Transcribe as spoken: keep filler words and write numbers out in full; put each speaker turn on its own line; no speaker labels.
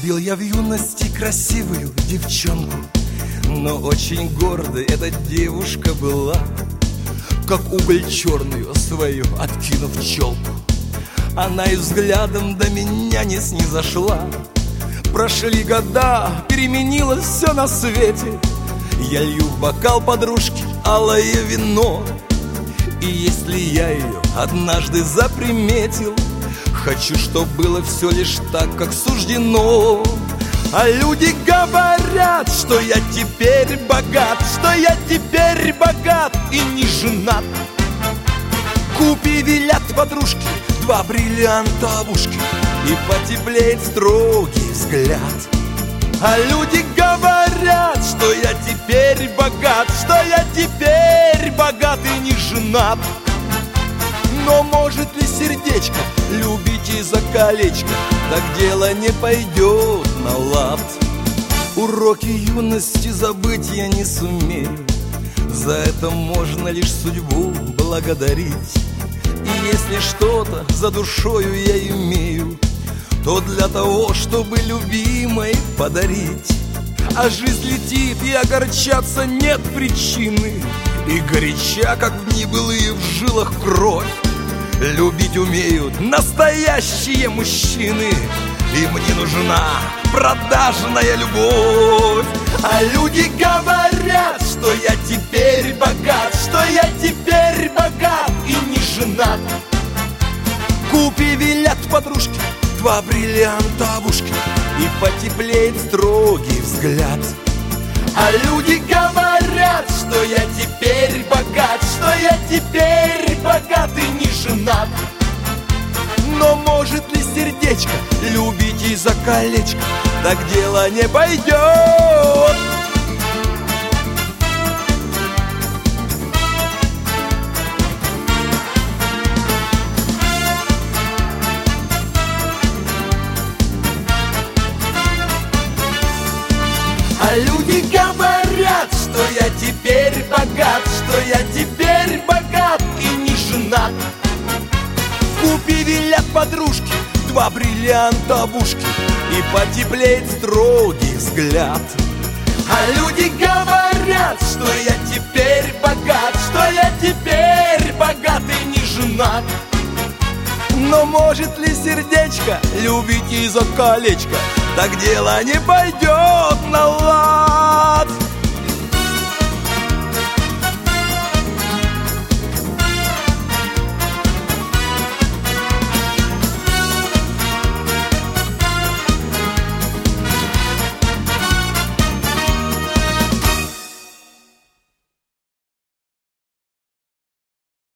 Любил я в юности красивую девчонку, но очень гордой эта девушка была. Как уголь черную свою откинув челку, она и взглядом до меня не снизошла. Прошли года, переменилось все на свете. Я лью в бокал подружки алое вино, и если я ее однажды заприметил, хочу, чтоб было все лишь так, как суждено. А люди говорят, что я теперь богат, что я теперь богат и не женат. Купи, велят подружки, два бриллианта в ушки, и потеплеет строгий взгляд. А люди говорят, что я теперь богат, что я теперь богат и не женат. Но может ли сердечко любить из-за колечка? Так дело не пойдет на лад. Уроки юности забыть я не сумею, за это можно лишь судьбу благодарить. И если что-то за душою я имею, то для того, чтобы любимой подарить. А жизнь летит, и огорчаться нет причины, и горяча, как в дни былые, в жилах кровь. Любить умеют настоящие мужчины, и мне нужна продажная любовь. А люди говорят, что я теперь богат, что я теперь богат и не женат. Купи, велят подружки, два бриллианта в ушки, и потеплеет строгий взгляд. А люди говорят, что я теперь богат, что я теперь богат и не женат. Но может ли сердечко любить из-за колечка? Так дело не пойдет. А люди говорят, что я теперь богат, что я теперь богат и не женат. Купи, велят подружки, два бриллианта в ушки, и потеплеет строгий взгляд. А люди говорят, что я теперь богат, что я теперь богат и не женат. Но может ли сердечко любить из-за колечка? Так дело не пойдет на лад.